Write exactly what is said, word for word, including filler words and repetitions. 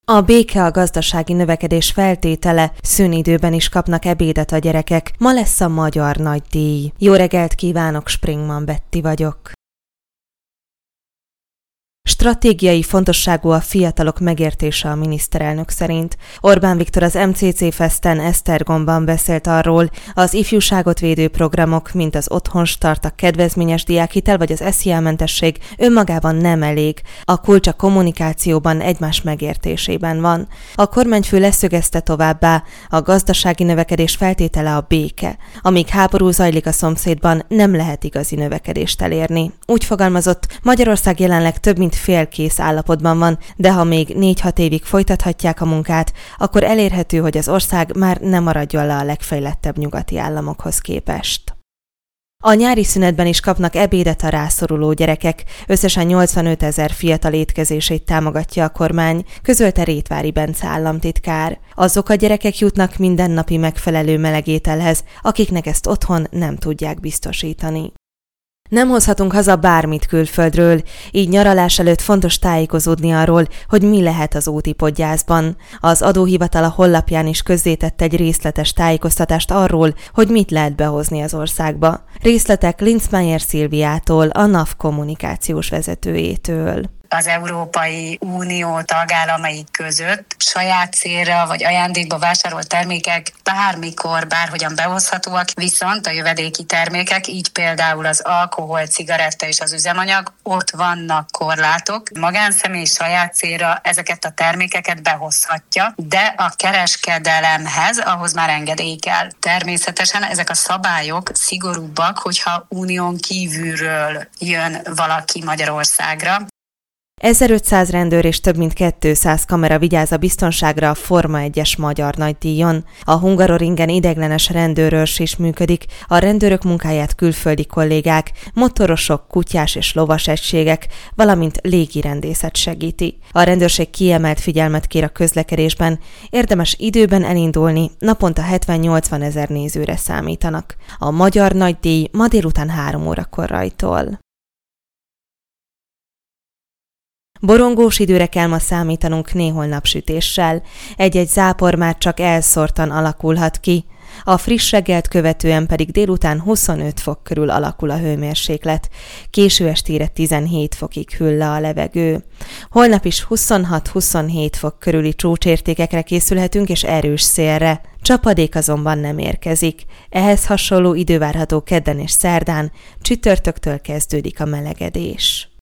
A béke a gazdasági növekedés feltétele, szünidőben is kapnak ebédet a gyerekek. Ma lesz a Magyar Nagydíj. Jó reggelt kívánok, Springman Betti vagyok. Stratégiai fontosságú a fiatalok megértése a miniszterelnök szerint. Orbán Viktor az em cé cé Festen Esztergomban beszélt arról, az ifjúságot védő programok, mint az Otthonstart, a kedvezményes diákhitel vagy az es zé á-mentesség önmagában nem elég. A kulcs a kommunikációban, egymás megértésében van. A kormányfő leszögezte továbbá, a gazdasági növekedés feltétele a béke. Amíg háború zajlik a szomszédban, nem lehet igazi növekedést elérni. Úgy fogalmazott, Magyarország jelenleg több mint félkész állapotban van, de ha még négy-hat évig folytathatják a munkát, akkor elérhető, hogy az ország már nem maradjon le a legfejlettebb nyugati államokhoz képest. A nyári szünetben is kapnak ebédet a rászoruló gyerekek, összesen nyolcvanöt ezer fiatal étkezését támogatja a kormány, közölte Rétvári Bence államtitkár. Azok a gyerekek jutnak mindennapi megfelelő melegételhez, akiknek ezt otthon nem tudják biztosítani. Nem hozhatunk haza bármit külföldről, így nyaralás előtt fontos tájékozódni arról, hogy mi lehet az útipodgyászban. Az adóhivatal a honlapján is közzétett egy részletes tájékoztatást arról, hogy mit lehet behozni az országba. Részletek Linzmeier Szilviától, a NAV kommunikációs vezetőjétől. Az Európai Unió tagállamai között saját célra vagy ajándékba vásárolt termékek bármikor, bárhogyan behozhatóak, viszont a jövedéki termékek, így például az alkohol, cigaretta és az üzemanyag, ott vannak korlátok. Magánszemély saját célra ezeket a termékeket behozhatja, de a kereskedelemhez ahhoz már engedély kell. Természetesen ezek a szabályok szigorúbbak, hogyha unión kívülről jön valaki Magyarországra. ezerötszáz rendőr és több mint kétszáz kamera vigyáz a biztonságra a Forma egyes Magyar Nagydíjon. A Hungaroringen ideiglenes rendőrőrs is működik, a rendőrök munkáját külföldi kollégák, motorosok, kutyás és lovas egységek, valamint légirendészet segíti. A rendőrség kiemelt figyelmet kér a közlekedésben, érdemes időben elindulni, naponta hetven-nyolcvan ezer nézőre számítanak. A Magyar Nagydíj ma délután három órakor rajtol. Borongós időre kell ma számítanunk, néhol napsütéssel. Egy-egy zápor már csak elszórtan alakulhat ki. A friss reggelt követően pedig délután huszonöt fok körül alakul a hőmérséklet. Késő estére tizenhét fokig hűl le a levegő. Holnap is huszonhat-huszonhét fok körüli csúcsértékekre készülhetünk és erős szélre. Csapadék azonban nem érkezik. Ehhez hasonló idő várható kedden és szerdán, csütörtöktől kezdődik a melegedés.